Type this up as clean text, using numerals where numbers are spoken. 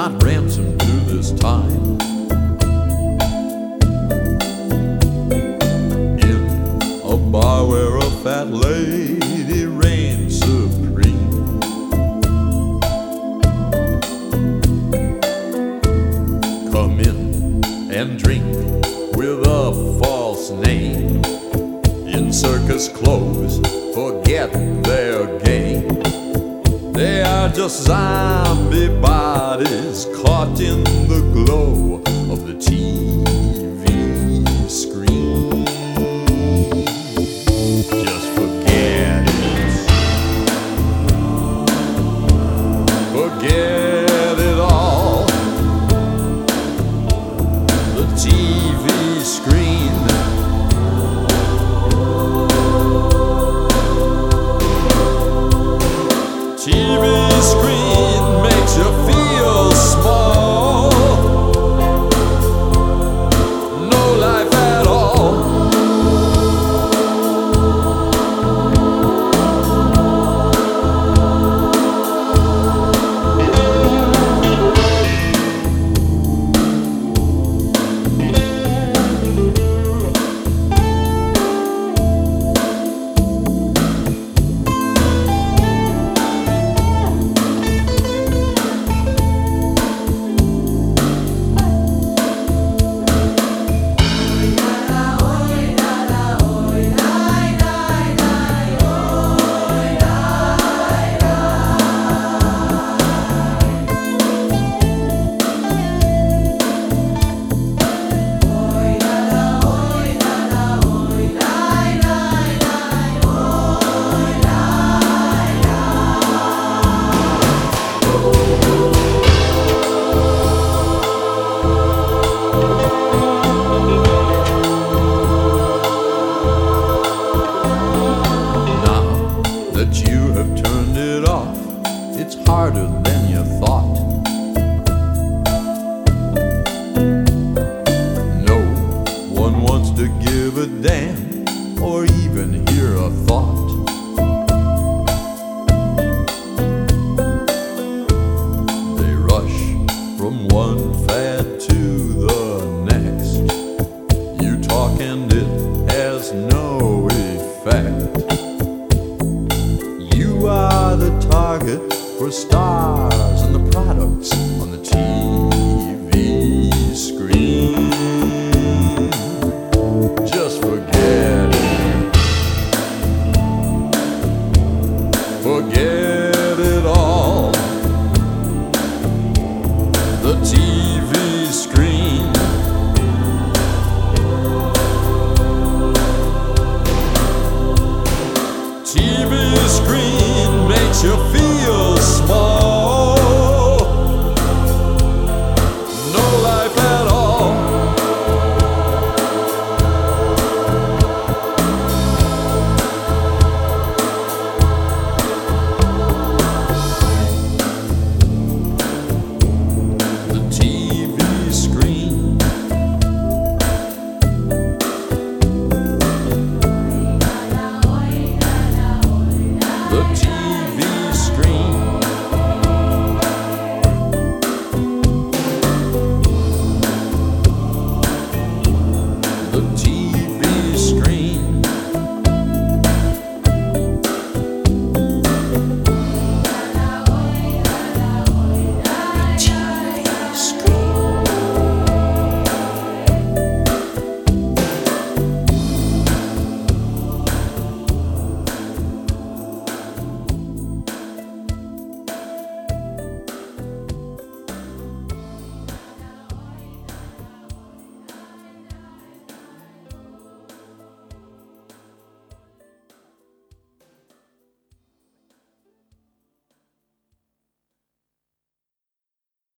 not ransomed to this time. In a bar where a fat lady reigns supreme, come in and drink with a false name. In circus clothes, forget their game. They are just zombie bodies caught in the glow of the TV screen. Just forget it. Forget it all. The TV screen. TV screen makes you feel small. No life at all. You have turned it off, it's harder than you thought. No one wants to give a damn or even hear a thought. They rush from one fad to the next. You talk and it has no effect. You are the target for stars and the products on the TV screen.